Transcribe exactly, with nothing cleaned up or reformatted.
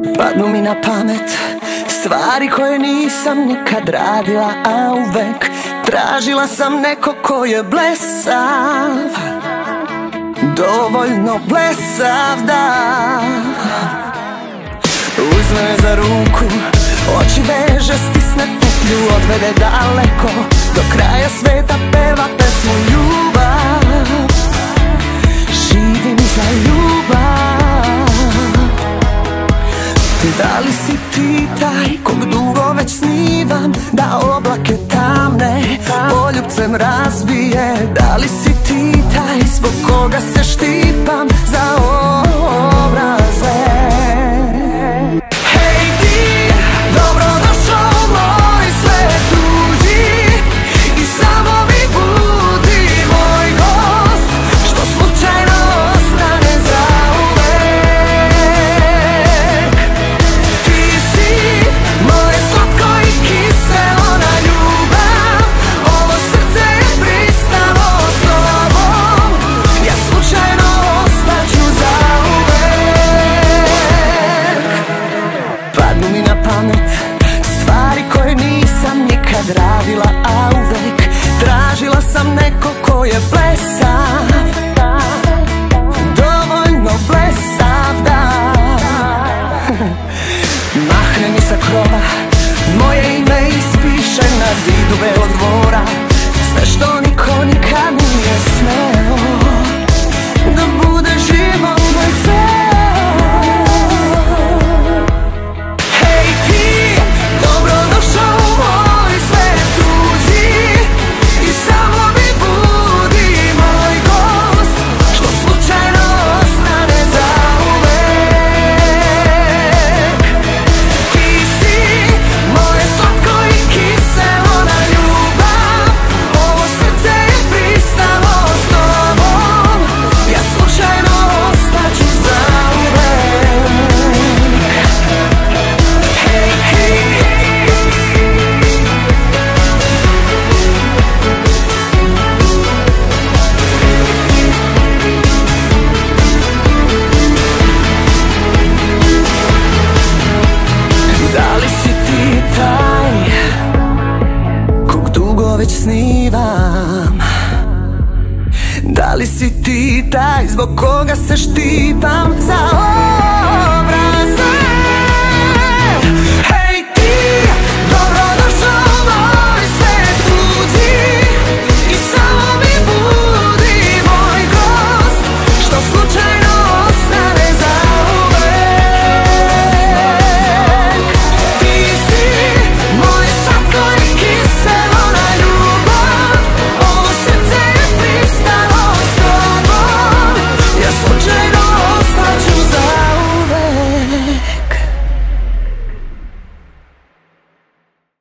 Padnu mi na pamet stvari koje nisam nikad radila, a uvek tražila sam neko ko je blesav, dovoljno blesav da uzme me za ruku, oči veže, stisne putlju, odvede daleko, do kraja sveta peva pesmu ljubav. Živim za ljubav. Da li si ti taj kog dugo već snivam, da oblake tamne poljubcem razbije? Da li si ti taj zbog koga se štipam za obraze? Hej ti, dobrodošao u moj svet tuđi i samo mi budi moj gost, što slučajno ostane zauvek. Ti si moje slatko i kiselo na ljubav, ovo srce je pristalo s tobom, ja slučajno ostaću zauvek. Padnu mi na pamet stvari koje nisam nikad radila, a uvek tražila sam neko ko je blesav, dovoljno blesav da mahne mi sa krova, moje ime ispiše na zidu Belog dvora, sve što niko nikad nije smeo, da bude život moj ceo. Hej ti, dobrodošao u moj svet tuđi i samo mi budi moj gost, što slučajno ostane zauvek. Ti si moje slatko i kiselo na ljubav, ovo srce je pristalo s tobom, ja slučajno ostaću zauvek. Hej ti. Da li si ti taj kog dugo već snivam? Da li si ti taj zbog koga se štipam za